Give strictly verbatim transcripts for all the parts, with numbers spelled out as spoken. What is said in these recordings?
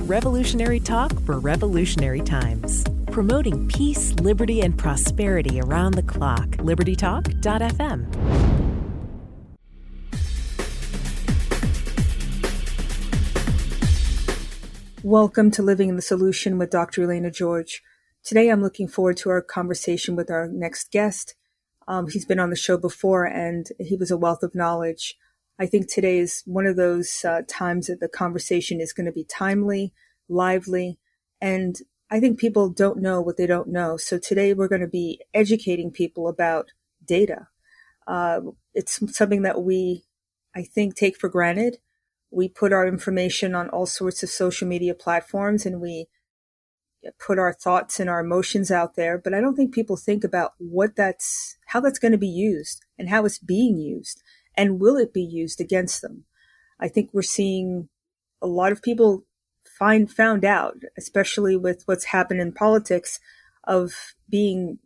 Revolutionary talk for revolutionary times. Promoting peace, liberty, and prosperity around the clock. liberty talk dot f m. Welcome to Living in the Solution with Doctor Elena George. Today I'm looking forward to our conversation with our next guest. Um, he's been on the show before and he was a wealth of knowledge. I think today is one of those uh, times that the conversation is going to be timely, lively, and I think people don't know what they don't know. So today we're going to be educating people about data. Uh, it's something that we, I think, take for granted. We put our information on all sorts of social media platforms and we put our thoughts and our emotions out there. But I don't think people think about what that's, how that's going to be used and how it's being used and will it be used against them. I think we're seeing a lot of people find, found out, especially with what's happened in politics, of being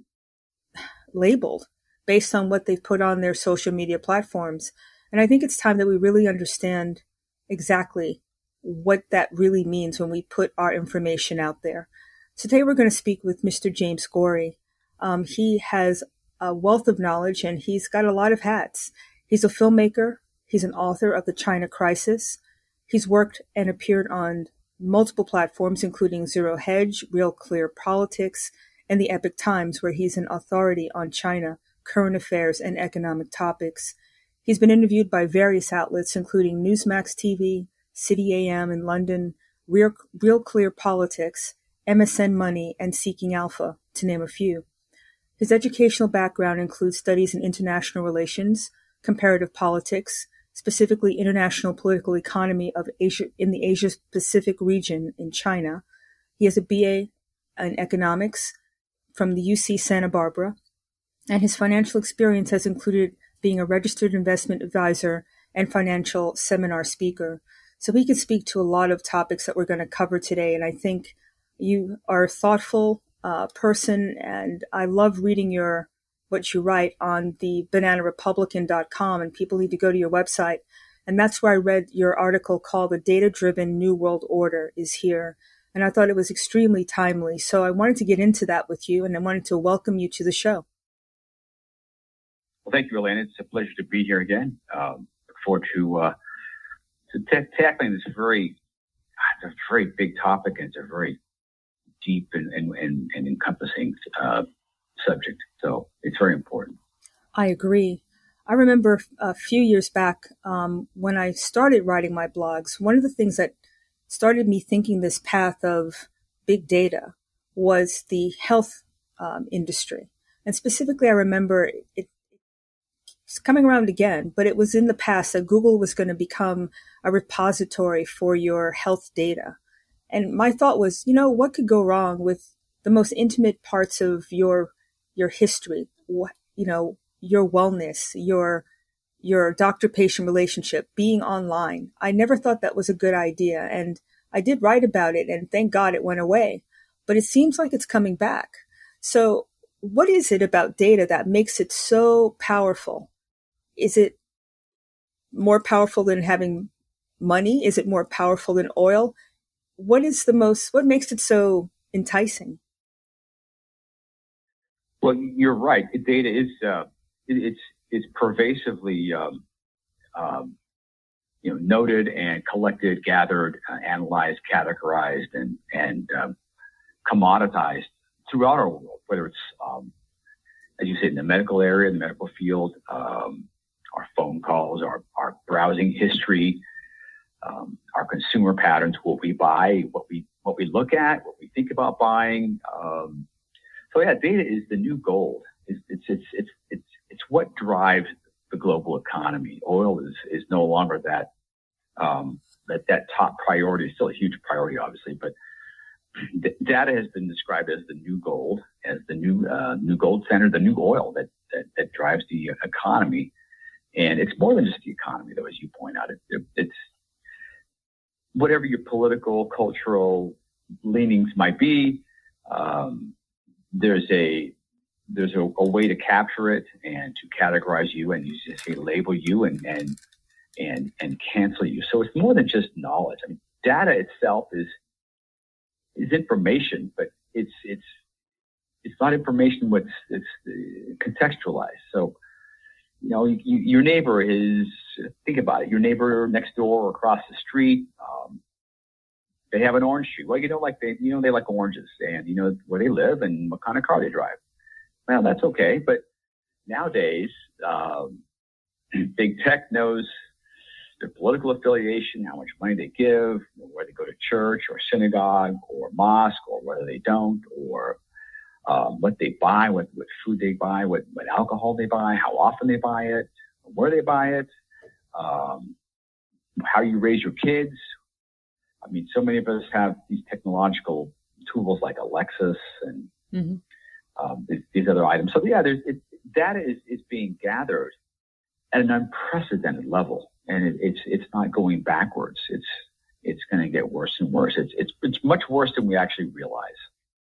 labeled based on what they've put on their social media platforms. And I think it's time that we really understand exactly what that really means when we put our information out there. Today we're going to speak with Mister James Gorrie. Um, he has a wealth of knowledge and he's got a lot of hats. He's a filmmaker. He's an author of The China Crisis. He's worked and appeared on multiple platforms, including Zero Hedge, Real Clear Politics, and The Epoch Times, where he's an authority on China, current affairs, and economic topics. He's been interviewed by various outlets, including Newsmax T V, City A M in London, Real, Real Clear Politics, M S N Money, and Seeking Alpha, to name a few. His educational background includes studies in international relations, comparative politics, specifically international political economy of Asia in the Asia-Pacific region in China. He has a B A in economics from the U C Santa Barbara, and his financial experience has included being a registered investment advisor and financial seminar speaker. So he can speak to a lot of topics that we're going to cover today. And I think you are a thoughtful uh, person, and I love reading your what you write on the banana republican dot com, and people need to go to your website. And that's where I read your article called The Data-Driven New World Order is Here. And I thought it was extremely timely. So I wanted to get into that with you, and I wanted to welcome you to the show. Well, thank you, Elena. It's a pleasure to be here again. Um, look forward to uh, to t- tackling this very, it's a very big topic, and it's a very deep and, and, and, and encompassing uh, subject. So it's very important. I agree. I remember a few years back um, when I started writing my blogs, one of the things that started me thinking this path of big data was the health um, industry. And specifically, I remember it it's coming around again, but it was in the past that Google was going to become a repository for your health data. And my thought was, you know, what could go wrong with the most intimate parts of your your history, what, you know, your wellness, your your doctor-patient relationship being online. I never thought that was a good idea. And I did write about it, and thank God it went away. But it seems like it's coming back. So what is it about data that makes it so powerful? Is it more powerful than having money? Is it more powerful than oil? What is the most, what makes it so enticing? Well, you're right. Data is, uh, it, it's, it's pervasively, um, um, you know, noted and collected, gathered, uh, analyzed, categorized, and, and, um, commoditized throughout our world, whether it's, um, as you said, in the medical area, the medical field, um, our phone calls, our, our browsing history, um, our consumer patterns, what we buy, what we, what we look at, what we think about buying. Um, so yeah, data is the new gold. It's, it's, it's, it's, it's, it's what drives the global economy. Oil is, is no longer that, um, that, that top priority. It's still a huge priority, obviously, but d- data has been described as the new gold, as the new, uh, new gold standard, the new oil that, that, that drives the economy. And it's more than just the economy, though, as you point out. It, it, it's whatever your political, cultural leanings might be. Um, there's a there's a, a way to capture it and to categorize you, and you just say label you and and and and cancel you. So it's more than just knowledge. I mean, data itself is is information, but it's it's it's not information. What's it's contextualized. So, you know, you, your neighbor is, think about it, your neighbor next door or across the street, um, they have an orange tree. Well, you know, like they, you know, they like oranges and you know where they live and what kind of car they drive. Well, that's okay. But nowadays, um, big tech knows their political affiliation, how much money they give, where they go to church or synagogue or mosque or whether they don't, or Um, what they buy, what, what food they buy, what, what alcohol they buy, how often they buy it, where they buy it, um, how you raise your kids. I mean, so many of us have these technological tools like Alexis and mm-hmm. um, these, these other items. So yeah, there's it, data is, is being gathered at an unprecedented level, and it, it's it's not going backwards. It's it's going to get worse and worse. It's it's it's much worse than we actually realize.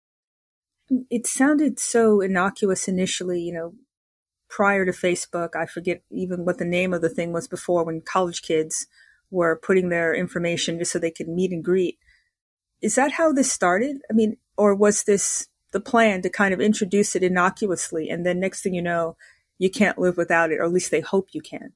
It sounded so innocuous initially, you know, prior to Facebook. I forget even what the name of the thing was before, when college kids were putting their information just so they could meet and greet. Is that how this started? I mean, or was this the plan to kind of introduce it innocuously and then next thing you know, you can't live without it, or at least they hope you can't?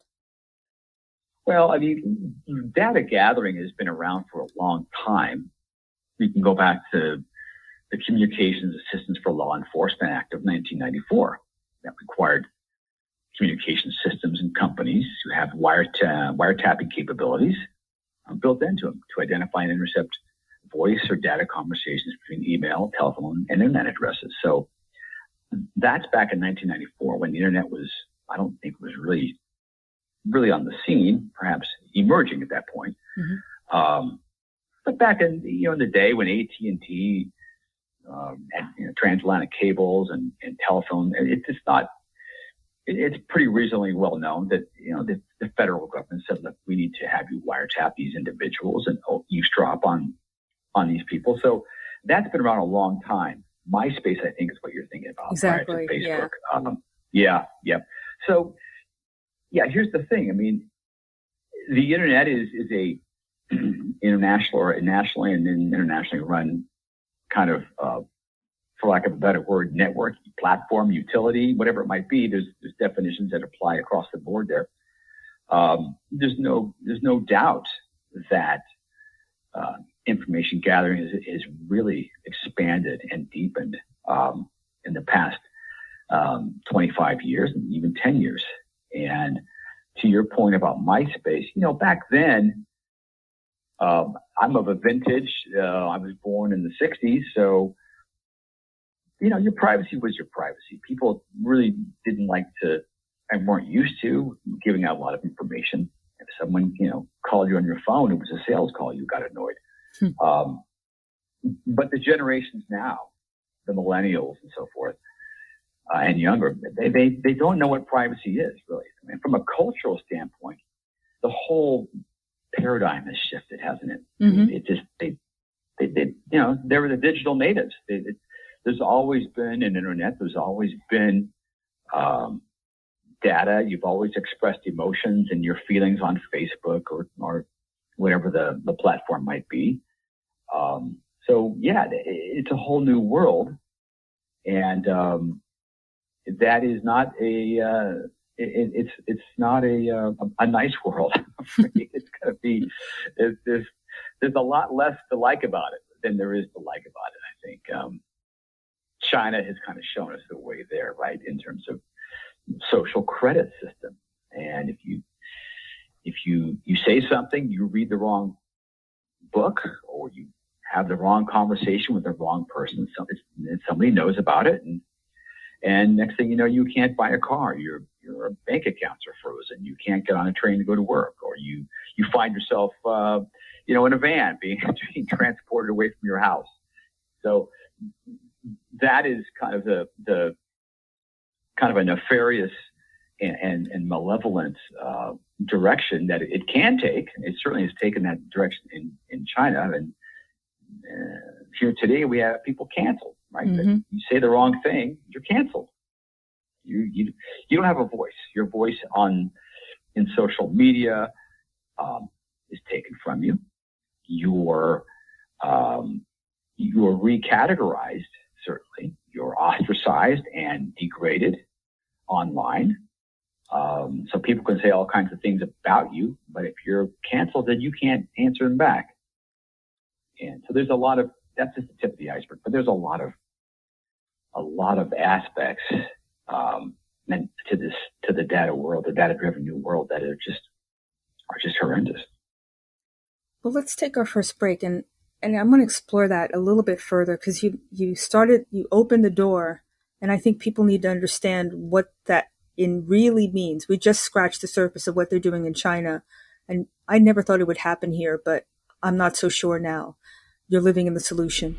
Well, I mean, data gathering has been around for a long time. You can go back to the Communications Assistance for Law Enforcement Act of nineteen ninety-four that required communication systems and companies to have wireta- wiretapping capabilities um, built into them to identify and intercept voice or data conversations between email, telephone, and internet addresses. So that's back in nineteen ninety-four when the internet was, I don't think was really, really on the scene, perhaps emerging at that point. Mm-hmm. Um, but back in, you know, in the day when A T and T Um, and you know, transatlantic cables and, and telephone. It's just not, it, it's pretty reasonably well known that, you know, the, the federal government said, look, we need to have you wiretap these individuals and eavesdrop on, on these people. So that's been around a long time. MySpace, I think, is what you're thinking about. Exactly. Facebook. Yeah. Um, yeah. Yeah. So, yeah, here's the thing. I mean, the internet is, is a international or nationally and then internationally run kind of, uh, for lack of a better word, network, platform, utility, whatever it might be. There's, there's definitions that apply across the board there. Um, there's no, there's no doubt that uh, information gathering is, is really expanded and deepened um, in the past um, twenty-five years and even ten years. And to your point about MySpace, you know, back then, Um, I'm of a vintage. Uh, I was born in the sixties. So, you know, your privacy was your privacy. People really didn't like to and weren't used to giving out a lot of information. If someone, you know, called you on your phone, it was a sales call, you got annoyed. Hmm. Um, but the generations now, the millennials and so forth, uh, and younger, they, they, they don't know what privacy is, really. I mean, from a cultural standpoint, the whole paradigm has shifted, hasn't it? Mm-hmm. It just, they, they, they, you know, they were the digital natives. They, it, there's always been an internet. There's always been, um, data. You've always expressed emotions and your feelings on Facebook or, or whatever the, the platform might be. Um, so yeah, it, it's a whole new world. And, um, that is not a, uh, It, it's it's not a uh, a nice world. It's going to be there's, there's there's a lot less to like about it than there is to like about it. I think um, China has kind of shown us the way there, right, in terms of social credit system. And if you if you you say something, you read the wrong book, or you have the wrong conversation with the wrong person, and somebody knows about it, and and next thing you know, you can't buy a car. Your your bank accounts are frozen. You can't get on a train to go to work, or you you find yourself, uh, you know, in a van being, being transported away from your house. So that is kind of the the kind of a nefarious and and, and malevolent uh, direction that it can take. It certainly has taken that direction in in China, and uh, here today we have people canceled. Right? Mm-hmm. You say the wrong thing, you're canceled. You you you don't have a voice. Your voice on in social media um, is taken from you. Your um, you are recategorized, certainly. You're ostracized and degraded online. Um, so people can say all kinds of things about you, but if you're canceled, then you can't answer them back. And so there's a lot of, that's just the tip of the iceberg, but there's a lot of, a lot of aspects, um, and to this, to the data world, the data-driven new world that are just, are just horrendous. Well, let's take our first break, and, and I'm going to explore that a little bit further, because you, you started, you opened the door, and I think people need to understand what that in really means. We just scratched the surface of what they're doing in China, and I never thought it would happen here, but I'm not so sure now. You're living in the solution.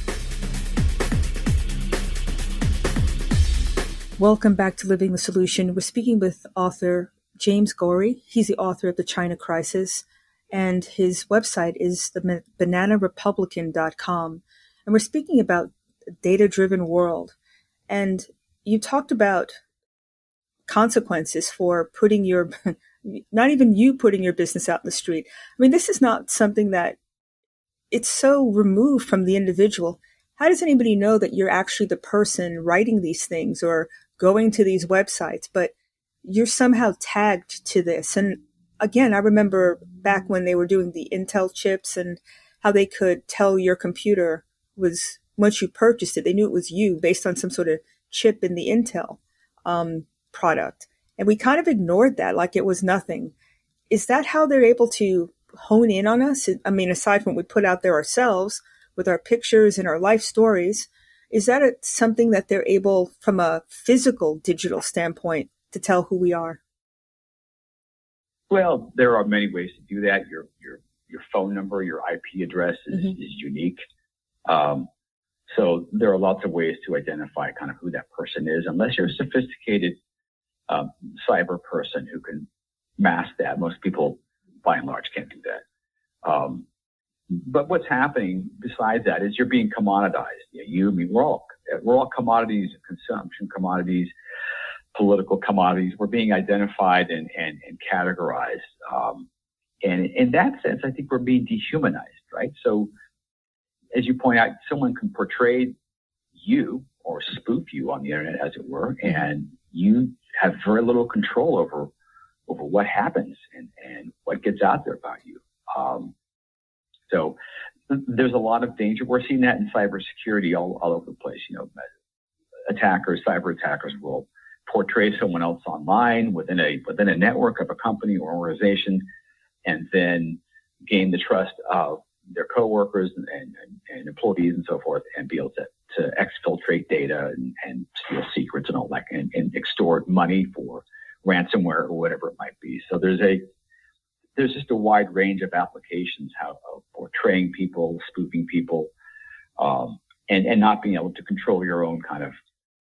Welcome back to Living the Solution. We're speaking with author James Gorrie. He's the author of The China Crisis, and his website is the banana republican dot com. And we're speaking about a data-driven world. And you talked about consequences for putting your, not even you putting your business out in the street. I mean, this is not something that, it's so removed from the individual. How does anybody know that you're actually the person writing these things or going to these websites, but you're somehow tagged to this? And again, I remember back when they were doing the Intel chips and how they could tell your computer was, once you purchased it, they knew it was you based on some sort of chip in the Intel um, product. And we kind of ignored that like it was nothing. Is that how they're able to hone in on us? I mean, aside from what we put out there ourselves with our pictures and our life stories, is that a, something that they're able, from a physical digital standpoint, to tell who we are? Well, there are many ways to do that. Your your your phone number, your I P address is, mm-hmm. is unique. Um, so there are lots of ways to identify kind of who that person is, unless you're a sophisticated um, cyber person who can mask that. Most people, by and large, can't do that. Um, But what's happening besides that is you're being commoditized. You, you I mean, we're all, we're all commodities, consumption commodities, political commodities. We're being identified and, and, and categorized. Um, and in that sense, I think we're being dehumanized, right? So as you point out, someone can portray you or spoof you on the internet, as it were, and you have very little control over, over what happens and, and what gets out there about you. Um, So there's a lot of danger. We're seeing that in cybersecurity all, all over the place. You know, attackers, cyber attackers will portray someone else online within a within a network of a company or organization, and then gain the trust of their coworkers and, and, and employees and so forth, and be able to, to exfiltrate data and, and steal secrets and all that, and, and extort money for ransomware or whatever it might be. So there's a There's just a wide range of applications how of portraying people, spoofing people, um, and, and not being able to control your own kind of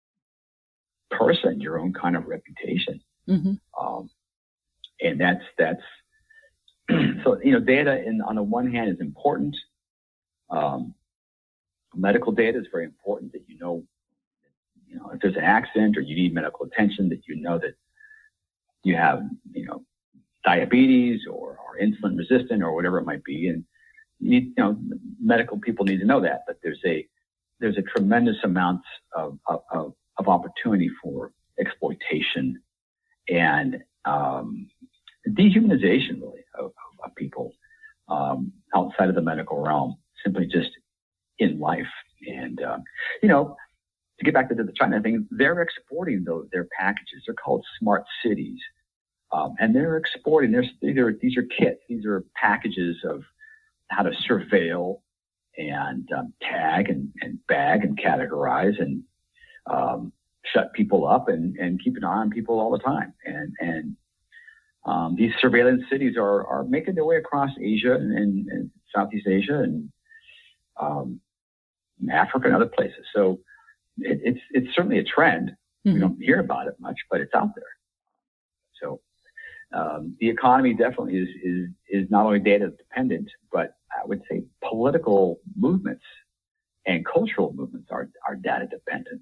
person, your own kind of reputation. Mm-hmm. Um, and that's, that's, so, you know, data in, on the one hand is important. Um, medical data is very important, that you know, you know, if there's an accident or you need medical attention, that you know that you have, you know, diabetes or, or insulin resistant or whatever it might be. And you, need, you know, medical people need to know that, but there's a, there's a tremendous amount of, of, of opportunity for exploitation and, um, dehumanization really of, of people, um, outside of the medical realm, simply just in life. And, um, you know, to get back to the China thing, they're exporting those, their packages. They're called smart cities. Um, and they're exporting, they're, they're, these are kits, these are packages of how to surveil and um, tag and, and bag and categorize and um, shut people up and, and keep an eye on people all the time. And, and um, these surveillance cities are, are making their way across Asia and, and, and Southeast Asia and um, Africa and other places. So it, it's it's certainly a trend. Mm-hmm. We don't hear about it much, but it's out there. So um, the economy definitely is is is not only data dependent, but I would say political movements and cultural movements are are data dependent.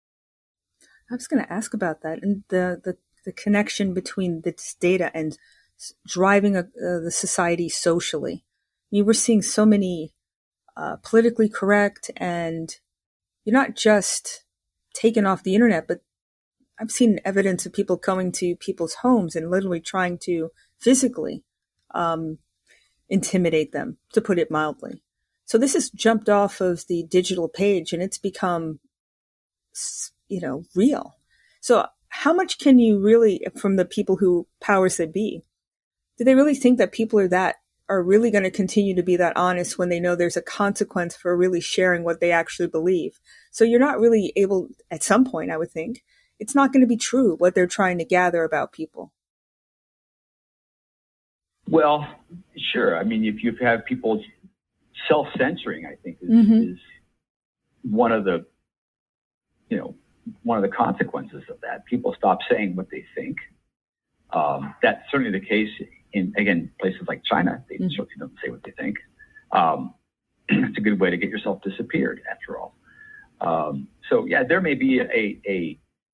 I was going to ask about that and the the, the connection between this data and driving a, uh, the society socially. I mean, we're seeing so many uh, politically correct, and you're not just taken off the internet, but I've seen evidence of people coming to people's homes and literally trying to physically um, intimidate them, to put it mildly. So this has jumped off of the digital page and it's become, you know, real. So how much can you really, from the people who powers that be, do they really think that people are that, are really going to continue to be that honest when they know there's a consequence for really sharing what they actually believe? So you're not really able, at some point, I would think, it's not going to be true what they're trying to gather about people. Well, sure. I mean, if you have people self-censoring, I think is, mm-hmm. is one of the, you know, one of the consequences of that. People stop saying what they think. Um, that's certainly the case in, again, places like China. They mm-hmm. certainly don't say what they think. Um, it's a good way to get yourself disappeared, after all. Um, so, yeah, there may be a a,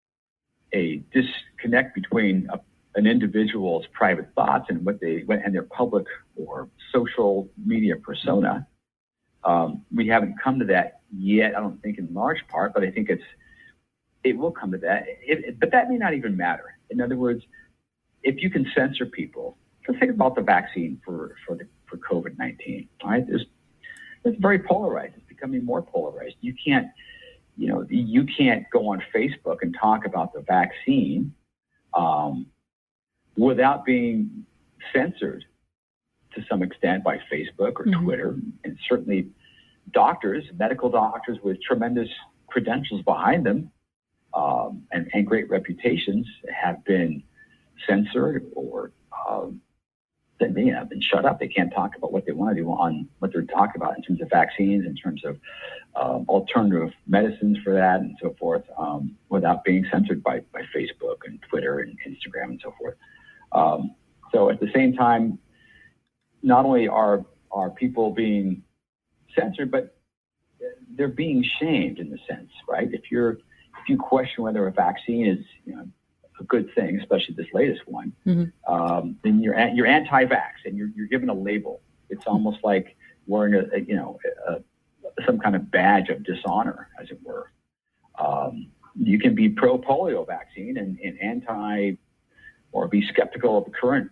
a disconnect between a, an individual's private thoughts and what they and their public or social media persona. Um, we haven't come to that yet, I don't think, in large part, but I think it's it will come to that. It, it, but that may not even matter. In other words, if you can censor people, let's think about the vaccine for for the, for COVID nineteen. Right, it's, it's very polarized. It's becoming more polarized. You can't, you know, you can't go on Facebook and talk about the vaccine um, without being censored to some extent by Facebook or mm-hmm. Twitter, and certainly doctors, medical doctors with tremendous credentials behind them um, and, and great reputations have been censored or um, they may have been shut up. They can't talk about what they want to do on what they're talking about in terms of vaccines, in terms of um, alternative medicines for that and so forth, um, without being censored by, by Facebook and Twitter and Instagram and so forth. Um, so at the same time, not only are are people being censored, but they're being shamed in the sense, right? If you're if you question whether a vaccine is, you know, a good thing, especially this latest one, mm-hmm. um, then you're you're anti-vax and you're you're given a label. It's almost like wearing a, a you know a, some kind of badge of dishonor, as it were. Um, you can be pro polio vaccine and, and anti, or be skeptical of the current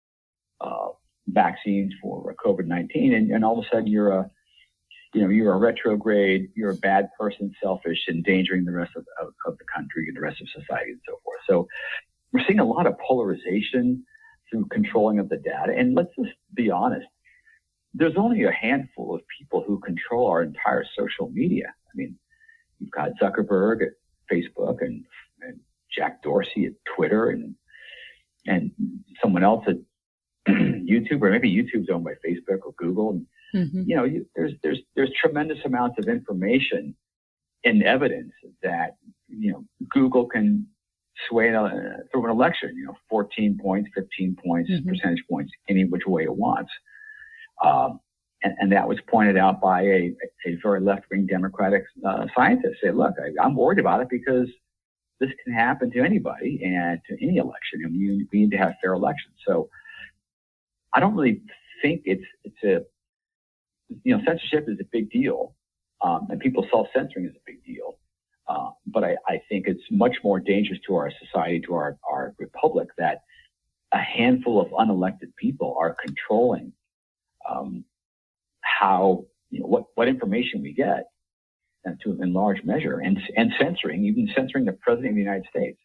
uh, vaccines for COVID nineteen, and, and all of a sudden you're a you know you're a retrograde, you're a bad person, selfish, endangering the rest of, of, of the country and the rest of society and so forth. So we're seeing a lot of polarization through controlling of the data. And let's just be honest, there's only a handful of people who control our entire social media. I mean, you've got Zuckerberg at Facebook and, and Jack Dorsey at Twitter and and someone else at YouTube, or maybe YouTube's owned by Facebook or Google. And, mm-hmm. you know, you, there's there's there's tremendous amounts of information and evidence that, you know, Google can sway uh, through an election, you know, fourteen points, fifteen points, mm-hmm. percentage points, any which way it wants. Um, and, and that was pointed out by a, a very left-wing Democratic uh, scientist. Say, look, I, I'm worried about it because this can happen to anybody and to any election. And we, we need to have fair elections. So I don't really think it's it's a you know censorship is a big deal, um, and people self-censoring is a big deal. Uh, but I, I think it's much more dangerous to our society, to our, our republic, that a handful of unelected people are controlling um, how you know what what information we get, and to in large measure, and and censoring, even censoring the president of the United States.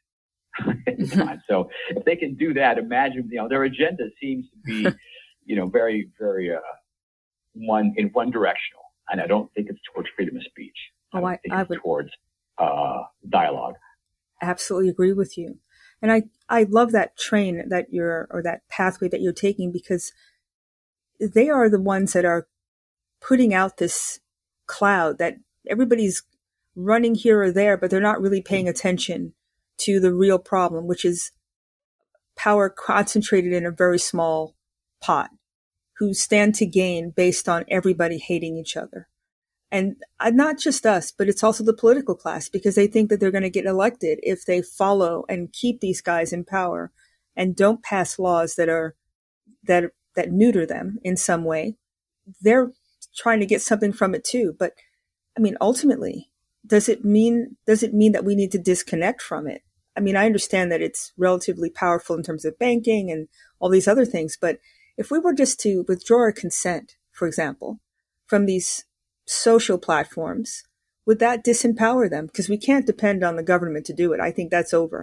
So if they can do that, imagine, you know, their agenda seems to be, you know, very, very, uh, one in one directional. And I don't think it's towards freedom of speech. Oh, I, I think I it's would towards, uh, dialogue. Absolutely agree with you. And I, I love that train that you're, or that pathway that you're taking, because they are the ones that are putting out this cloud that everybody's running here or there, but they're not really paying attention to the real problem, which is power concentrated in a very small pot, who stand to gain based on everybody hating each other. And not just us, but it's also the political class, because they think that they're going to get elected if they follow and keep these guys in power and don't pass laws that are, that, that neuter them in some way. They're trying to get something from it too. But I mean, ultimately, does it mean, does it mean that we need to disconnect from it? I mean, I understand that it's relatively powerful in terms of banking and all these other things, but if we were just to withdraw our consent, for example, from these social platforms, would that disempower them? Because we can't depend on the government to do it. I think that's over.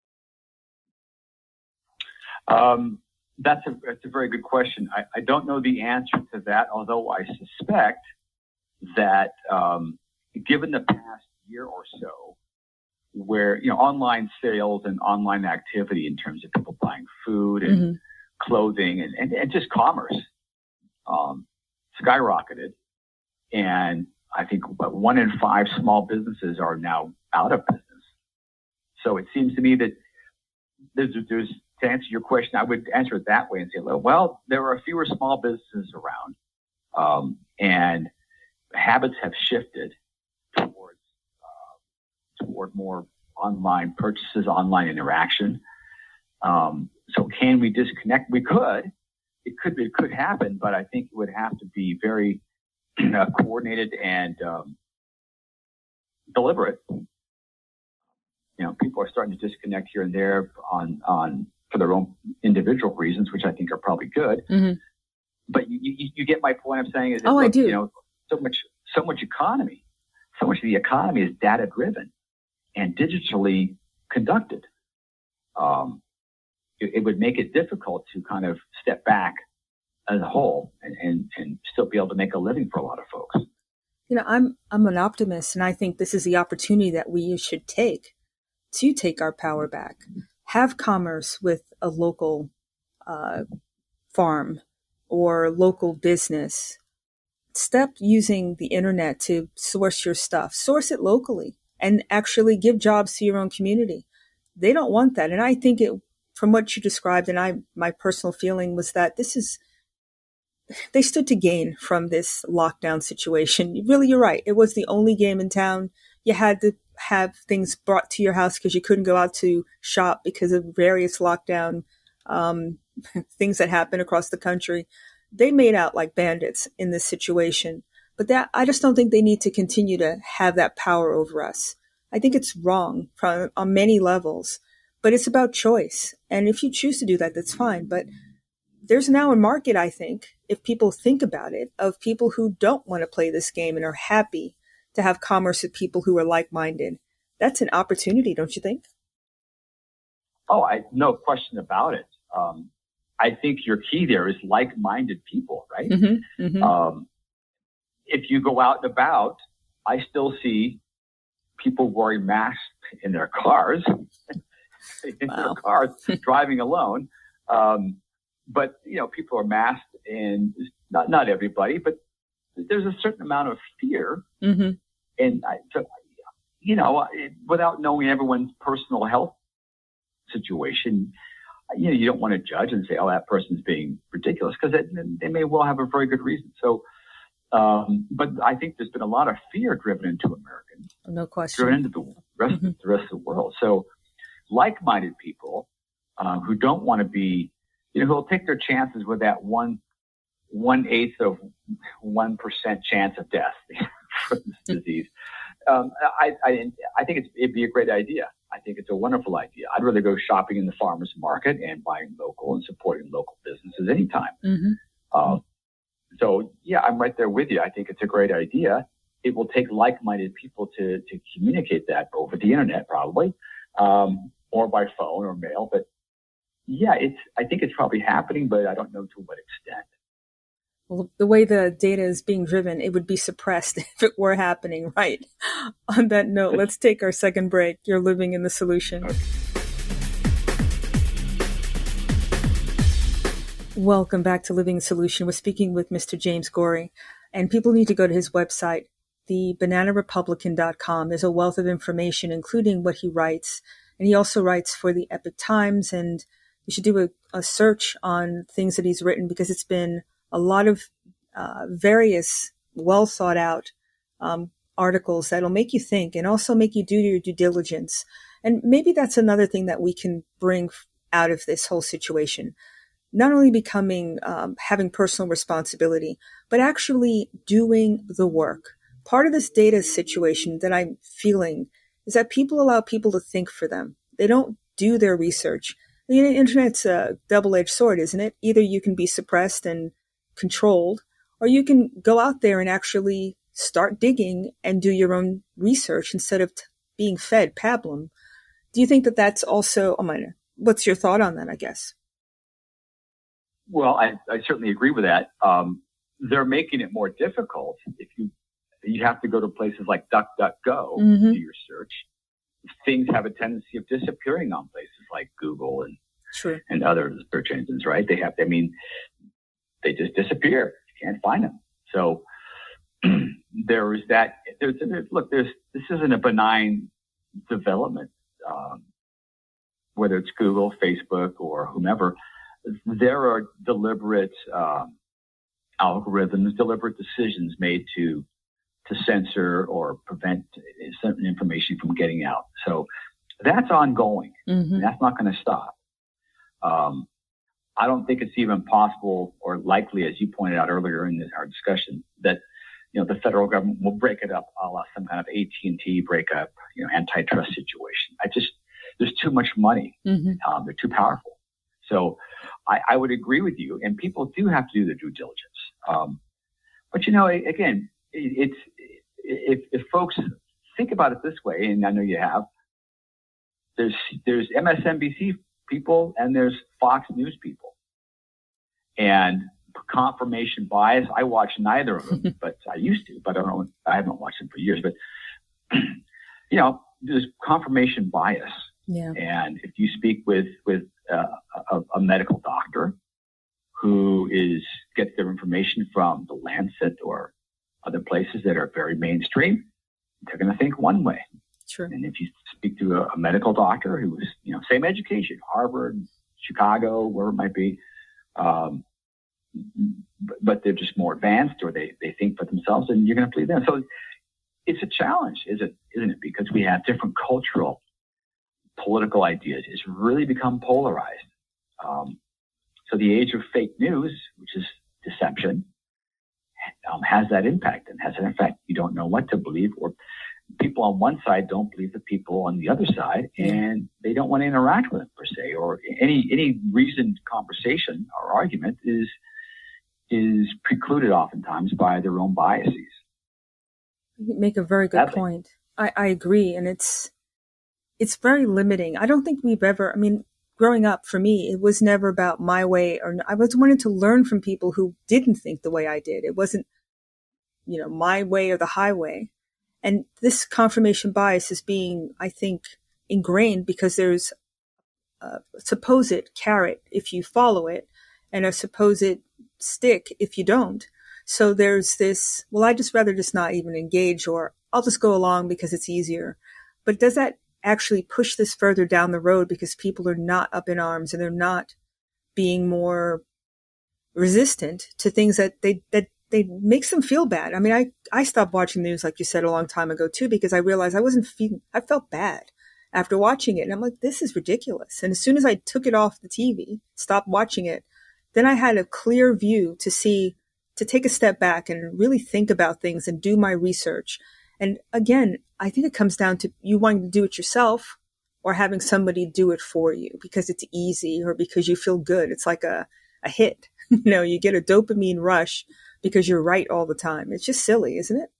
Um, that's a that's a very good question. I, I don't know the answer to that, although I suspect that um, given the past year or so, where you know online sales and online activity in terms of people buying food and mm-hmm. clothing and, and, and just commerce um, skyrocketed, and I think about one in five small businesses are now out of business. So it seems to me that there's, there's to answer your question, I would answer it that way and say, well, there are fewer small businesses around, um, and habits have shifted towards uh, toward more online purchases, online interaction. Um, so can we disconnect? We could. It could be, it could happen, but I think it would have to be very uh, coordinated and um, deliberate. You know, people are starting to disconnect here and there on on for their own individual reasons, which I think are probably good. Mm-hmm. But you, you, you get my point. I'm saying is, that, oh, look, I do. You know, so much so much economy, so much of the economy is data driven and digitally conducted. Um, it, it would make it difficult to kind of step back as a whole and, and, and still be able to make a living for a lot of folks. You know, I'm I'm an optimist, and I think this is the opportunity that we should take to take our power back. Have commerce with a local uh, farm or local business. Stop using the internet to source your stuff. Source it locally and actually give jobs to your own community. They don't want that. And I think it, from what you described, and I, my personal feeling was that this is, they stood to gain from this lockdown situation. Really, you're right. It was the only game in town. You had to have things brought to your house because you couldn't go out to shop because of various lockdown um, things that happen across the country. They made out like bandits in this situation. But that I just don't think they need to continue to have that power over us. I think it's wrong on many levels, but it's about choice. And if you choose to do that, that's fine. But there's now a market, I think, if people think about it, of people who don't want to play this game and are happy to have commerce with people who are like-minded. That's an opportunity, don't you think? Oh, I no question about it. Um, I think your key there is like-minded people, right? Mm-hmm, mm-hmm. Um, if you go out and about, I still see people wearing masks in their cars, in wow. their cars, driving alone. Um, but, you know, people are masked, and not not everybody, but there's a certain amount of fear. Mm-hmm. And I, so, you know, without knowing everyone's personal health situation, you know, you don't want to judge and say, oh, that person's being ridiculous, because they may well have a very good reason. So, um, but I think there's been a lot of fear driven into Americans. No question. Driven into the rest, mm-hmm. the rest of the world. So like-minded people uh, who don't want to be, you know, who will take their chances with that one, one eighth of one percent chance of death from this disease. Um, I, I, I think it's, it'd be a great idea. I think it's a wonderful idea. I'd rather go shopping in the farmer's market and buying local and supporting local businesses anytime. Mm-hmm. Uh, so, yeah, I'm right there with you. I think it's a great idea. It will take like-minded people to, to communicate that over the internet, probably, um, or by phone or mail. But, yeah, it's. I think it's probably happening, but I don't know to what extent. Well, the way the data is being driven, it would be suppressed if it were happening, right? On that note, let's take our second break. You're living in the solution. Okay. Welcome back to Living the Solution. We're speaking with Mister James Gorrie, and people need to go to his website, the banana republican dot com. There's a wealth of information, including what he writes. And he also writes for the Epoch Times, and you should do a, a search on things that he's written, because it's been a lot of uh, various well thought out um, articles that'll make you think and also make you do your due diligence. And maybe that's another thing that we can bring out of this whole situation. not only becoming, um, having personal responsibility, but actually doing the work. Part of this data situation that I'm feeling is that people allow people to think for them. They don't do their research. The internet's a double-edged sword, isn't it? Either you can be suppressed and controlled, or you can go out there and actually start digging and do your own research instead of t- being fed pablum. Do you think that that's also, oh my, what's your thought on that, I guess? Well, I, I certainly agree with that. Um, they're making it more difficult. If you, you have to go to places like DuckDuckGo mm-hmm. to do your search. Things have a tendency of disappearing on places like Google and True. and other search engines, right? They have, I mean, they just disappear. You can't find them. So there is that. There's, there's, look, there's this isn't a benign development. Um, whether it's Google, Facebook, or whomever, there are deliberate um, algorithms, deliberate decisions made to to censor or prevent certain information from getting out. So that's ongoing. Mm-hmm. And that's not going to stop. Um, I don't think it's even possible or likely, as you pointed out earlier in this, our discussion, that you know the federal government will break it up a la some kind of A T and T breakup, you know, antitrust situation. I just there's too much money. Mm-hmm. Um, they're too powerful. So I, I would agree with you, and people do have to do their due diligence. Um, but you know, again, it, it's if, if folks think about it this way, and I know you have, there's there's M S N B C people and there's Fox News people, and confirmation bias. I watch neither of them, but I used to, but I don't know. I haven't watched them for years. But you know, there's confirmation bias, yeah. And if you speak with with uh, a, a medical doctor who is gets their information from the Lancet or other places that are very mainstream, they're going to think one way. True. And if you speak to a, a medical doctor who is, you know, same education, Harvard, Chicago, wherever it might be, um, but, but they're just more advanced, or they, they think for themselves, and you're going to believe them. So it's a challenge, is it, isn't it? Because we have different cultural, political ideas. It's really become polarized. Um, so the age of fake news, which is deception, Um, has that impact and has an effect. You don't know what to believe, or people on one side don't believe the people on the other side, and they don't want to interact with them per se, or any any reasoned conversation or argument is is precluded oftentimes by their own biases. You make a very good Sadly. point. I, I agree, and it's it's very limiting. I don't think we've ever. I mean, growing up, for me, it was never about my way, or I was wanting to learn from people who didn't think the way I did. It wasn't, you know, my way or the highway. And this confirmation bias is being, I think, ingrained because there's a supposed carrot if you follow it and a supposed stick if you don't. So there's this, well, I just rather just not even engage, or I'll just go along because it's easier. But does that actually push this further down the road because people are not up in arms and they're not being more resistant to things that they, that they makes them feel bad? I mean, I, I stopped watching the news, like you said, a long time ago too, because I realized I wasn't feeling, I felt bad after watching it. And I'm like, this is ridiculous. And as soon as I took it off the T V, stopped watching it, then I had a clear view to see, to take a step back and really think about things and do my research. And again, I think it comes down to you wanting to do it yourself or having somebody do it for you because it's easy or because you feel good. It's like a, a hit. You know, you get a dopamine rush because you're right all the time. It's just silly, isn't it?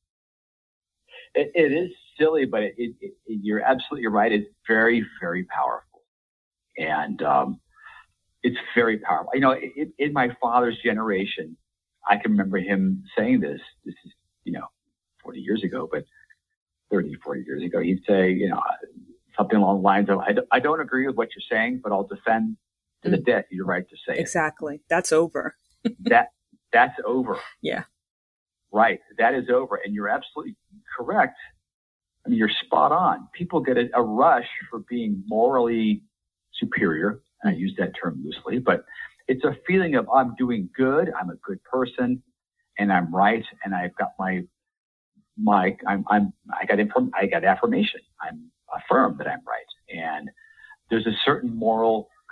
It, it is silly, but it, it, it, you're absolutely right. It's very, very powerful. And um, it's very powerful. You know, in, in my father's generation, I can remember him saying this. This is, you know, forty years ago, but thirty, forty years ago, he'd say, you know, something along the lines of, I, d- I don't agree with what you're saying, but I'll defend to the death your right to say it. Exactly. That's over. that That's over. Yeah. Right. That is over. And you're absolutely correct. I mean, you're spot on. People get a, a rush for being morally superior. I use that term loosely, but it's a feeling of I'm doing good, I'm a good person, and I'm right, and I've got my my I'm I'm I got inform, I got affirmation. I'm affirmed that I'm right, and there's a certain moral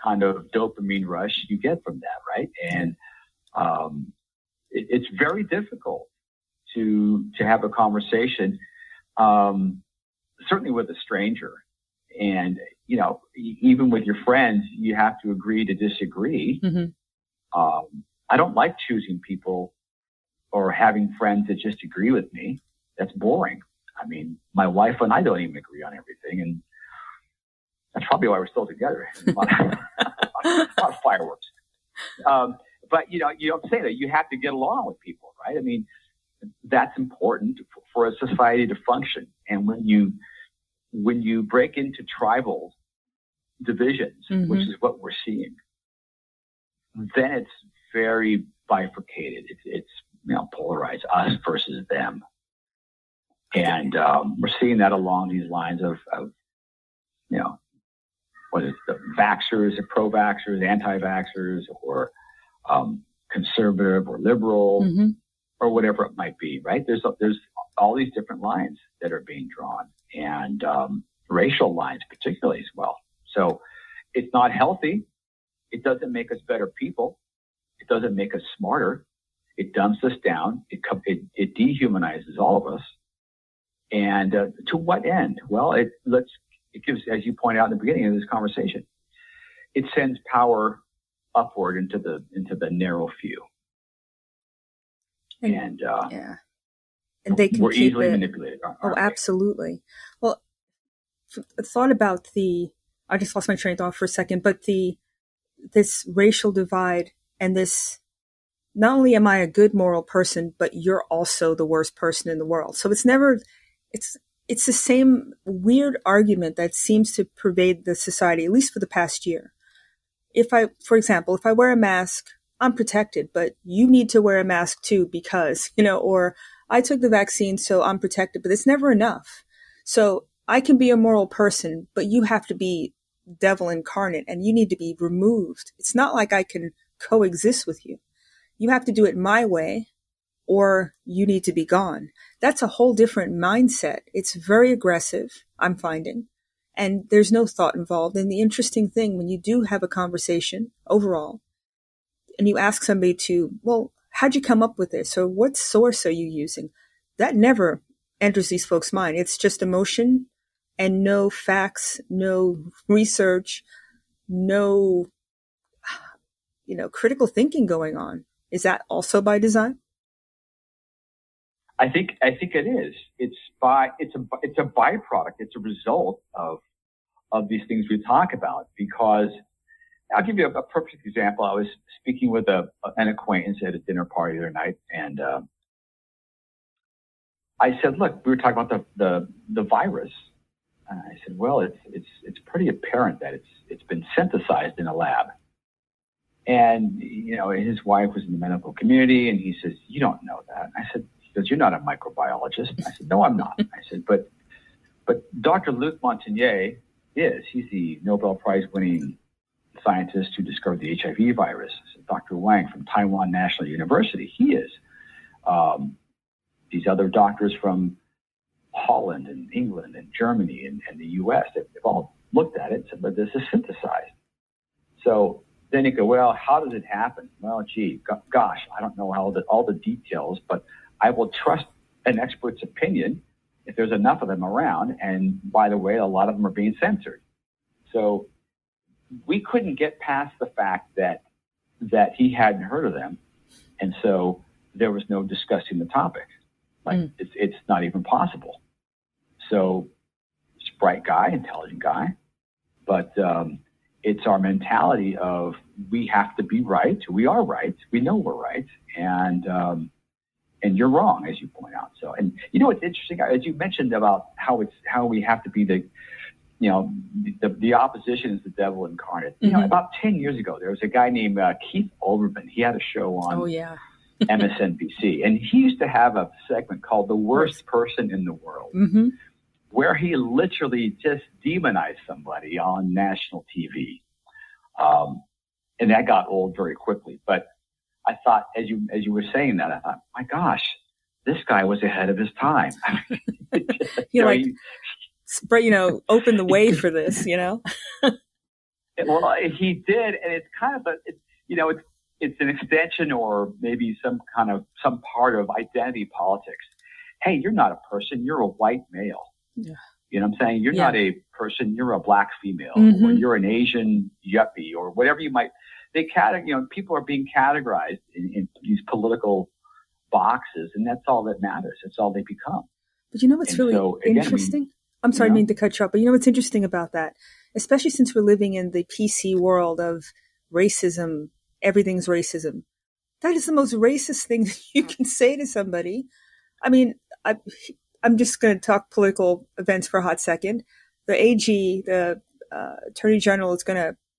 kind of dopamine rush you get from that, right? And um, it, it's very difficult to to have a conversation, um, certainly with a stranger. And, you know, even with your friends, you have to agree to disagree. Mm-hmm. Um, I don't like choosing people or having friends that just agree with me. That's boring. I mean, my wife and I don't even agree on everything. And that's probably why we're still together. A lot of, a lot of fireworks. Um, but, you know, you don't say that. You have to get along with people, right? I mean, that's important for, for a society to function. And when you when you break into tribal divisions, mm-hmm. which is what we're seeing, then it's very bifurcated. It's, it's you know, polarized, us versus them. And um, we're seeing that along these lines of, of you know, whether it's the vaxxers or pro-vaxxers, anti-vaxxers, or um, conservative or liberal, mm-hmm. or whatever it might be, right? There's there's all these different lines that are being drawn, and um, racial lines particularly as well. So it's not healthy. It doesn't make us better people. It doesn't make us smarter. It dumbs us down. It it, it dehumanizes all of us. And uh, to what end? Well, it let's it gives, as you pointed out in the beginning of this conversation, it sends power upward into the into the narrow few. And, and uh, yeah, and they can we're keep easily it, manipulated. Oh, absolutely. Well, I thought about the. I just lost my train of thought for a second, but the this racial divide and this. Not only am I a good moral person, but you're also the worst person in the world. So it's never. It's it's the same weird argument that seems to pervade the society, at least for the past year. If I, for example, if I wear a mask, I'm protected, but you need to wear a mask too because, you know, or I took the vaccine, so I'm protected, but it's never enough. So I can be a moral person, but you have to be devil incarnate and you need to be removed. It's not like I can coexist with you. You have to do it my way or you need to be gone. That's a whole different mindset. It's very aggressive, I'm finding, and there's no thought involved. And the interesting thing, when you do have a conversation overall, and you ask somebody to, well, how'd you come up with this? Or what source are you using? That never enters these folks' mind. It's just emotion and no facts, no research, no, you know, critical thinking going on. Is that also by design? I think I think it is. It's by it's a it's a byproduct. It's a result of of these things we talk about. Because I'll give you a, a perfect example. I was speaking with a an acquaintance at a dinner party the other night, and uh, I said, "Look, we were talking about the the, the virus." And I said, "Well, it's it's it's pretty apparent that it's it's been synthesized in a lab." And you know, his wife was in the medical community, and he says, "You don't know that." I said. Because you're not a microbiologist. I said, no, I'm not. I said, but but Doctor Luc Montagnier is. He's the Nobel Prize winning scientist who discovered the H I V virus. I said, Doctor Wang from Taiwan National University, he is. Um, these other doctors from Holland and England and Germany and, and the U S, they've, they've all looked at it and said, but this is synthesized. So then you go, well, how does it happen? Well, gee, go- gosh, I don't know all the, all the details, but I will trust an expert's opinion if there's enough of them around. And by the way, a lot of them are being censored. So we couldn't get past the fact that that he hadn't heard of them. And so there was no discussing the topic. Like mm. it's, it's not even possible. So he's a bright guy, intelligent guy, but um, it's our mentality of we have to be right. We are right. We know we're right. And, um, And you're wrong, as you point out. So, and you know, what's interesting, as you mentioned about how it's, how we have to be the, you know, the, the opposition is the devil incarnate. Mm-hmm. You know, about ten years ago, there was a guy named uh, Keith Olbermann. He had a show on oh, yeah. M S N B C, and he used to have a segment called The Worst Person in the World, mm-hmm. where he literally just demonized somebody on national T V. Um, and that got old very quickly. But I thought, as you as you were saying that, I thought, my gosh, this guy was ahead of his time. you know, like, spray, you know, open the way for this, you know. Well, he did, and it's kind of a, it's, you know, it's it's an extension or maybe some kind of some part of identity politics. Hey, you're not a person; you're a white male. Yeah. You know what I'm saying? You're yeah. not a person; you're a black female, mm-hmm. or you're an Asian yuppie, or whatever you might. They cate- you know, people are being categorized in, in these political boxes, and that's all that matters. That's all they become. But you know what's and really so, again, interesting? We, I'm sorry, you know, I mean to cut you off, but you know what's interesting about that? Especially since we're living in the P C world of racism, everything's racism. That is the most racist thing that you can say to somebody. I mean, I, I'm just going to talk political events for a hot second. The A G, the uh, Attorney General, is going to,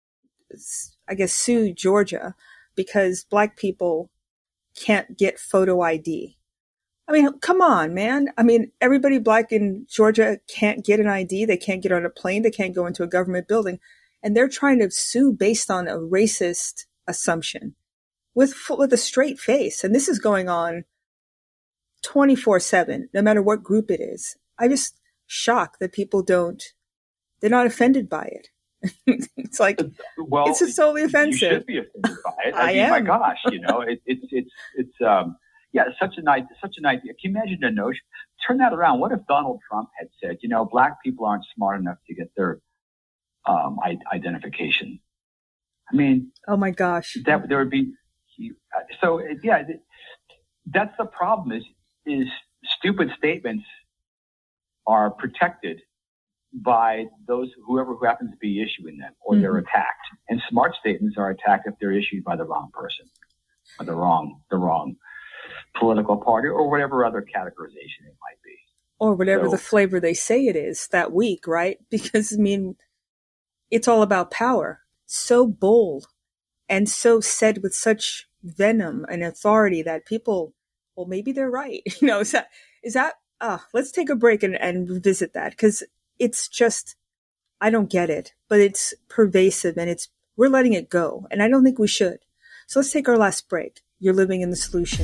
I guess, sue Georgia because black people can't get photo I D. I mean, come on, man. I mean, everybody black in Georgia can't get an I D. They can't get on a plane. They can't go into a government building. And they're trying to sue based on a racist assumption with, with a straight face. And this is going on twenty-four seven, no matter what group it is. I just shocked that people don't, they're not offended by it. It's like, well, it's just totally offensive. You should be offended by it. I, I mean, am. My gosh, you know, it, it's, it's, it's, um, yeah, such an idea, such an idea. Can you imagine the notion? Turn that around. What if Donald Trump had said, you know, black people aren't smart enough to get their um, identification? I mean, oh my gosh, that there would be. So yeah, that's the problem. Is is stupid statements are protected by those whoever who happens to be issuing them, or mm-hmm. they're attacked. And smart statements are attacked if they're issued by the wrong person, or the wrong the wrong. political party, or whatever other categorization it might be. Or whatever so, the flavor they say it is that week, right? Because, I mean, it's all about power. So bold and so said with such venom and authority that people, well, maybe they're right. You know, is that, is that, uh, let's take a break and, and revisit that, because it's just, I don't get it, but it's pervasive and it's, we're letting it go. And I don't think we should. So let's take our last break. You're living in the solution.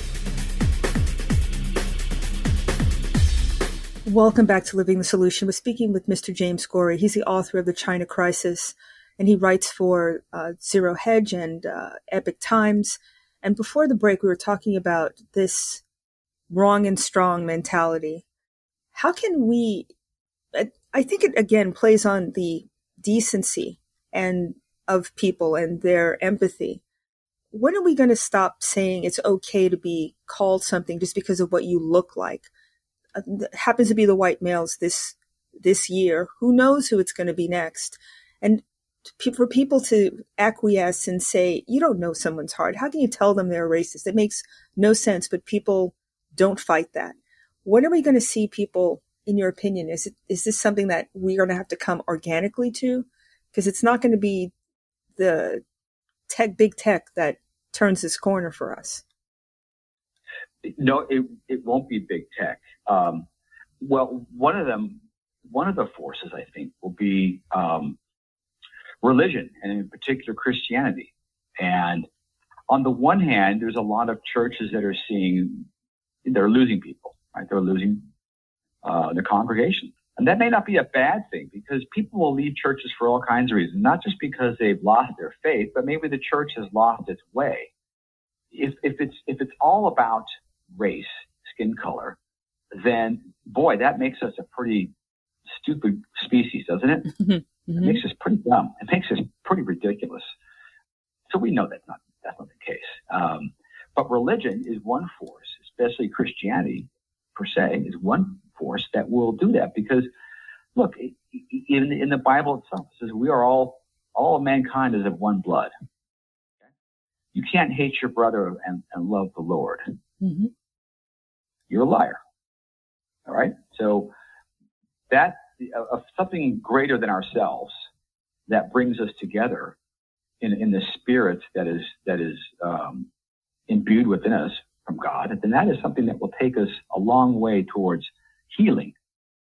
Welcome back to Living the Solution. We're speaking with Mister James Gorey. He's the author of The China Crisis, and he writes for uh, Zero Hedge and uh, Epoch Times. And before the break, we were talking about this wrong and strong mentality. How can we, I think it again plays on the decency and of people and their empathy. When are we going to stop saying it's okay to be called something just because of what you look like? Uh, happens to be the white males this this year. Who knows who it's going to be next? And to, for people to acquiesce and say, you don't know someone's heart. How can you tell them they're racist? It makes no sense, but people don't fight that. When are we going to see people, in your opinion, is it is this something that we're going to have to come organically to? Because it's not going to be the tech, big tech that turns this corner for us. No, it it won't be big tech. Um, well, one of them, one of the forces, I think, will be um, religion, and in particular Christianity. And on the one hand, there's a lot of churches that are seeing they're losing people, right? They're losing uh, the congregation, and that may not be a bad thing, because people will leave churches for all kinds of reasons, not just because they've lost their faith, but maybe the church has lost its way. If if it's if it's all about race, skin color, then boy, that makes us a pretty stupid species, doesn't it? Mm-hmm. It makes us pretty dumb. It makes us pretty ridiculous. So we know that's not that's not the case. Um, but religion is one force, especially Christianity per se, is one force that will do that. Because look, in in the Bible itself, it says we are all all of mankind is of one blood. You can't hate your brother and, and love the Lord. Mm-hmm. You're a liar. All right. So that uh, something greater than ourselves that brings us together in, in the spirit that is, that is, um, imbued within us from God. And then that is something that will take us a long way towards healing.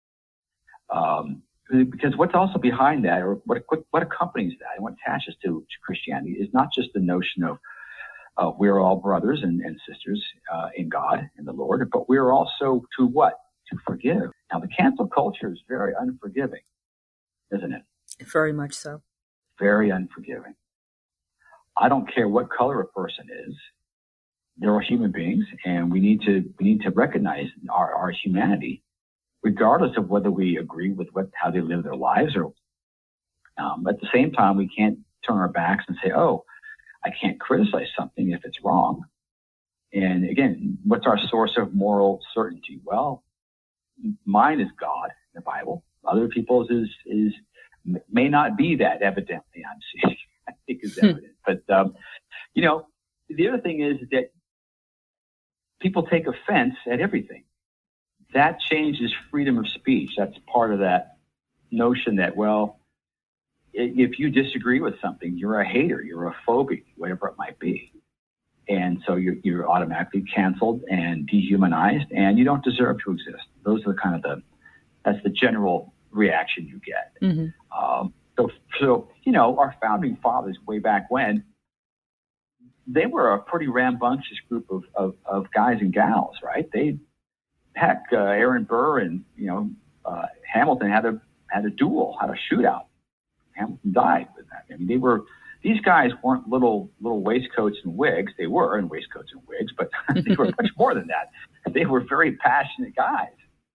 Um, because what's also behind that, or what, what, what accompanies that and what attaches to, to Christianity is not just the notion of, Uh, we're all brothers and, and sisters uh, in God, in the Lord, but we're also to what? To forgive. Now, the cancel culture is very unforgiving, isn't it? Very much so. very unforgiving. I don't care what color a person is. They're all human beings, and we need to we need to recognize our, our humanity, regardless of whether we agree with what how they live their lives. Or um, at the same time, we can't turn our backs and say, "Oh, I can't criticize something if it's wrong." And again, what's our source of moral certainty? Well, mine is God, the Bible. Other people's is is may not be that. Evidently, I'm seeing. I think is evident. But um, you know, the other thing is that people take offense at everything. That changes freedom of speech. That's part of that notion that, well, if you disagree with something, you're a hater, you're a phobic, whatever it might be. And so you're, you're automatically canceled and dehumanized, and you don't deserve to exist. Those are the kind of the, that's the general reaction you get. Mm-hmm. Um, so, so, you know, our founding fathers way back when, they were a pretty rambunctious group of, of, of guys and gals, right? They, heck, uh, Aaron Burr and, you know, uh, Hamilton had a, had a duel, had a shootout. Hamilton died with that. I mean, they were, these guys weren't little, little waistcoats and wigs. They were in waistcoats and wigs, but they were much more than that. They were very passionate guys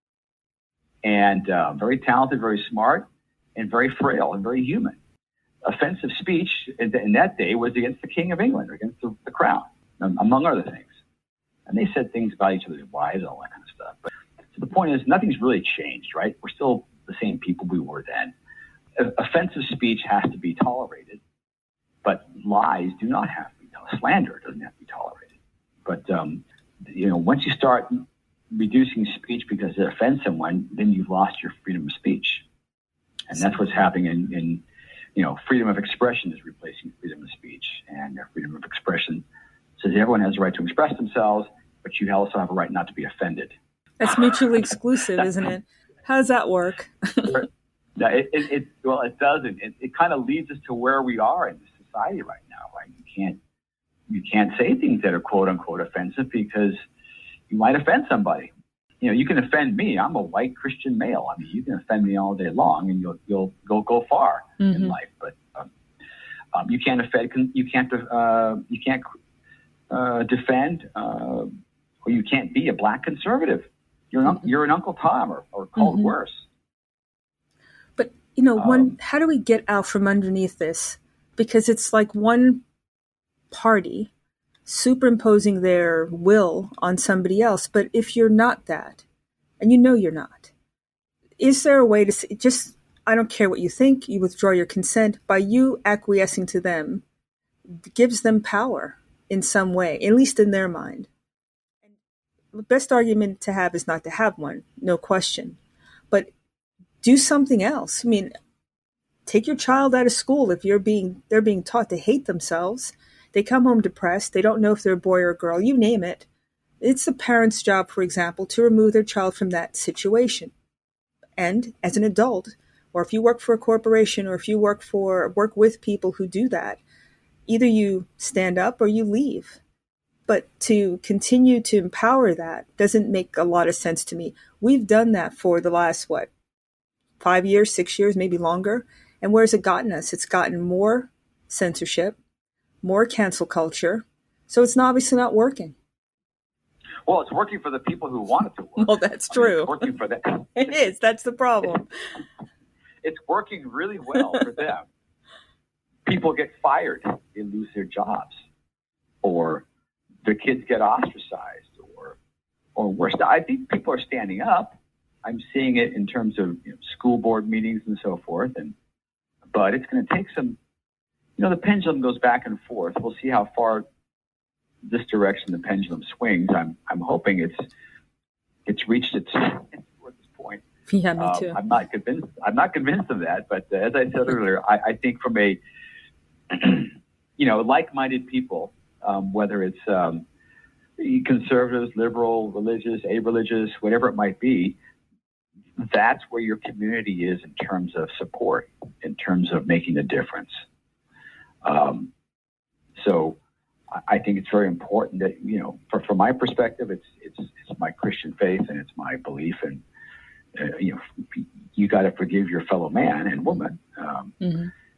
and uh, very talented, very smart, and very frail and very human. Offensive speech in, in that day was against the King of England, or against the, the crown, um, among other things. And they said things about each other's wives, all that kind of stuff. But so the point is, nothing's really changed, right? We're still the same people we were then. Offensive speech has to be tolerated, but lies do not have to be tolerated. Slander doesn't have to be tolerated. But, um, you know, once you start reducing speech because it offends someone, then you've lost your freedom of speech. And that's what's happening in, in you know, freedom of expression is replacing freedom of speech. And freedom of expression says everyone has a right to express themselves, but you also have a right not to be offended. That's mutually exclusive, isn't it? How does that work? No, it, it, it, well, it doesn't. It, it kind of leads us to where we are in society right now, right? You can't, you can't say things that are quote unquote offensive because you might offend somebody. You know, you can offend me. I'm a white Christian male. I mean, you can offend me all day long, and you'll you'll go go far mm-hmm. in life. But um, um, you can't offend. You can't. Uh, you can't uh, defend, uh, or you can't be a black conservative. You're an mm-hmm. you're an Uncle Tom, or, or called mm-hmm. worse. But you know, um, one. How do we get out from underneath this? Because it's like one party superimposing their will on somebody else. But if you're not that, and you know you're not, is there a way to say, just, I don't care what you think, you withdraw your consent, by you acquiescing to them, gives them power in some way, at least in their mind. And the best argument to have is not to have one, no question. But do something else. I mean, take your child out of school if you're being they're being taught to hate themselves. They come home depressed. They don't know if they're a boy or a girl. You name it. It's the parent's job, for example, to remove their child from that situation. And as an adult, or if you work for a corporation, or if you work for work with people who do that, either you stand up or you leave. But to continue to empower that doesn't make a lot of sense to me. We've done that for the last, what, five years, six years, maybe longer. And where's it gotten us? It's gotten more censorship, more cancel culture. So it's obviously not working. Well, it's working for the people who want it to work. Well, that's true. I mean, it's working for them. It is. That's the problem. It's working really well for them. People get fired. They lose their jobs. Or the kids get ostracized. Or or worse. I think people are standing up. I'm seeing it in terms of you know, school board meetings and so forth. And But it's going to take some, you know, the pendulum goes back and forth. We'll see how far this direction the pendulum swings. I'm I'm hoping it's it's reached its at this point. Yeah, me too. Um, I'm not convinced. I'm not convinced of that. But uh, as I said earlier, I, I think from a you know like-minded people, um, whether it's um, conservatives, liberal, religious, a-religious, whatever it might be, that's where your community is in terms of support, in terms of making a difference. Um, so I think it's very important that, you know, for, from my perspective, it's, it's, it's my Christian faith and it's my belief. And, uh, you know, you got to forgive your fellow man and woman. Um, mm-hmm.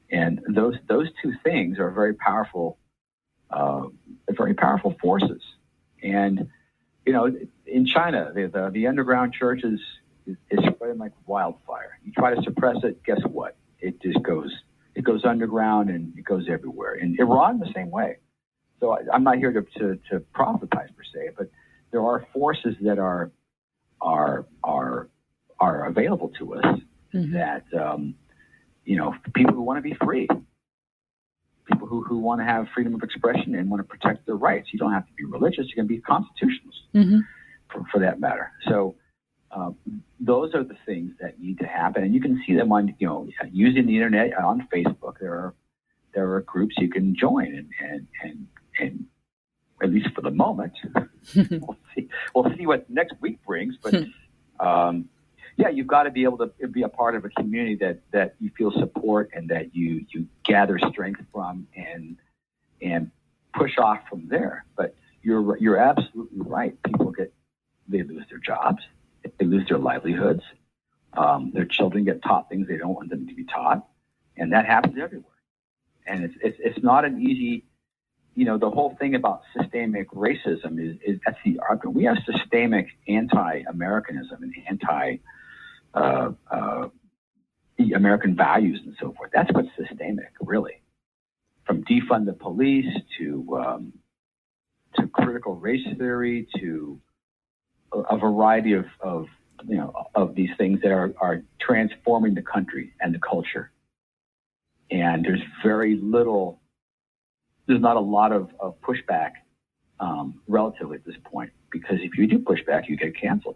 And those those two things are very powerful, uh, very powerful forces. And you know, in China, the the, the underground church is, is is spreading like wildfire. You try to suppress it, guess what? It just goes it goes underground and it goes everywhere. In Iran, the same way. So I, I'm not here to, to to proselytize per se, but there are forces that are are are are available to us mm-hmm. that um, you know, people who want to be free, people who, who want to have freedom of expression and want to protect their rights. You don't have to be religious; you can be constitutionalist mm-hmm. for, for that matter. So uh, those are the things that need to happen, and you can see them on, you know, using the internet on Facebook. There are there are groups you can join, and and and, and at least for the moment, we'll see we'll see what next week brings. But um, yeah, you've got to be able to be a part of a community that, that you feel support and that you, you gather strength from and and push off from there. But you're you're absolutely right. People get they lose their jobs, they lose their livelihoods. Um, their children get taught things they don't want them to be taught, and that happens everywhere. And it's it's, it's not an easy. You know, the whole thing about systemic racism is, is that's the argument. We have systemic anti-Americanism and anti uh, uh, American values and so forth. That's what's systemic, really. From defund the police to um, to critical race theory to a, a variety of, of you know of these things that are, are transforming the country and the culture. And there's very little. There's not a lot of, of pushback um, relatively at this point, because if you do push back, you get canceled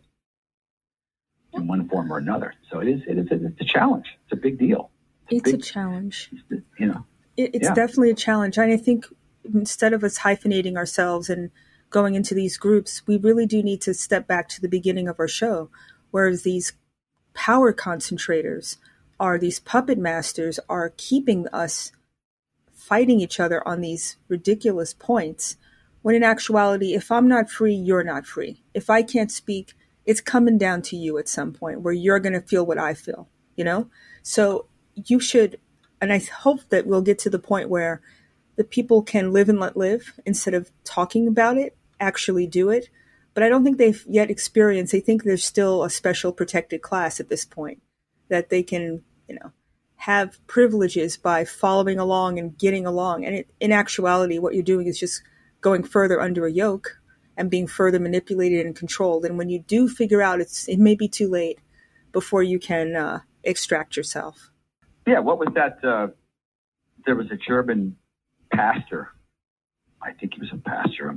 in one form or another. So it is it is it's a challenge. It's a big deal. It's, it's a, big, a challenge. It's, you know, it, it's yeah. definitely a challenge. And I think instead of us hyphenating ourselves and going into these groups, we really do need to step back to the beginning of our show, whereas these power concentrators are these puppet masters are keeping us fighting each other on these ridiculous points, when in actuality, if I'm not free, you're not free. If I can't speak, it's coming down to you at some point where you're going to feel what I feel, you know? So you should, and I hope that we'll get to the point where the people can live and let live instead of talking about it, actually do it. But I don't think they've yet experienced, they think there's still a special protected class at this point, that they can, you know, have privileges by following along and getting along. And it, in actuality, what you're doing is just going further under a yoke and being further manipulated and controlled. And when you do figure out it's, it may be too late before you can uh, extract yourself. Yeah. What was that? Uh, there was a German pastor. I think he was a pastor.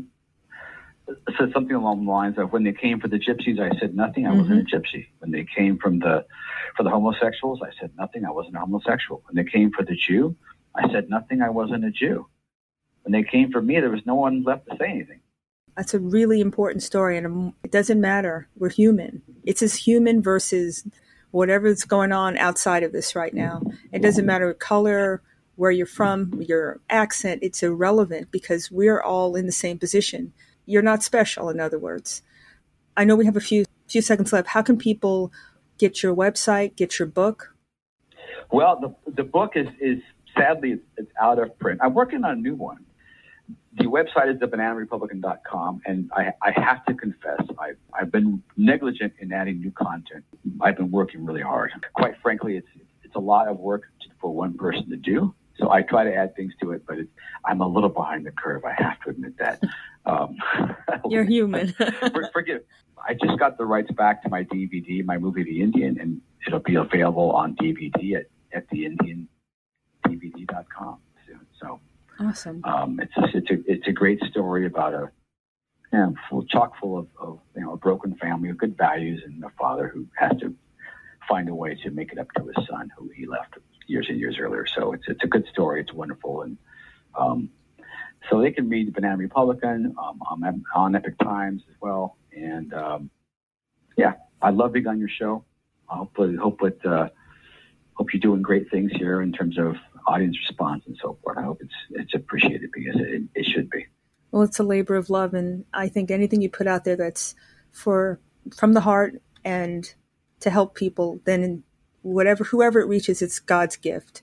Said something along the lines of, when they came for the gypsies, I said nothing. I mm-hmm. wasn't a gypsy. When they came from the for the homosexuals, I said nothing. I wasn't a homosexual. When they came for the Jew, I said nothing. I wasn't a Jew. When they came for me, there was no one left to say anything. That's a really important story, and it doesn't matter. We're human. It's as human versus whatever's going on outside of this right now. It doesn't matter color, where you're from, your accent. It's irrelevant because we're all in the same position. You're not special, in other words. I know we have a few few seconds left. How can people get your website, get your book? Well, the the book is, is sadly, it's, it's out of print. I'm working on a new one. The website is the banana republican dot com, and I, I have to confess, I've, I've been negligent in adding new content. I've been working really hard. Quite frankly, it's it's a lot of work for one person to do. So I try to add things to it, but it's, I'm a little behind the curve. I have to admit that. Um, You're human. Forgive. I just got the rights back to my D V D, my movie, The Indian, and it'll be available on D V D at, at the indian d v d dot com soon. So awesome. Um, it's a, it's a it's a great story about a you know, full, chock full of, of you know a broken family of good values and a father who has to find a way to make it up to his son who he left years and years earlier. So it's it's a good story. It's wonderful. And um, so they can read the Banana Republican um, on, on Epic Times as well. And um, yeah, I love being on your show. I hope, hope, it, uh, hope you're doing great things here in terms of audience response and so forth. I hope it's it's appreciated because it, it should be. Well, it's a labor of love. And I think anything you put out there that's for from the heart and to help people, then whatever, whoever it reaches, it's God's gift.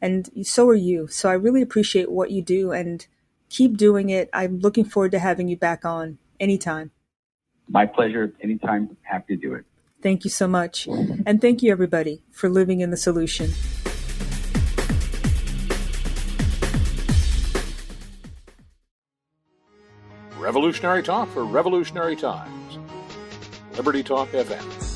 and so are you. So I really appreciate what you do, and keep doing it. I'm looking forward to having you back on anytime. My pleasure. Anytime. Happy to do it. Thank you so much. And thank you, everybody, for living in the solution. Revolutionary Talk for Revolutionary Times. Liberty Talk F M.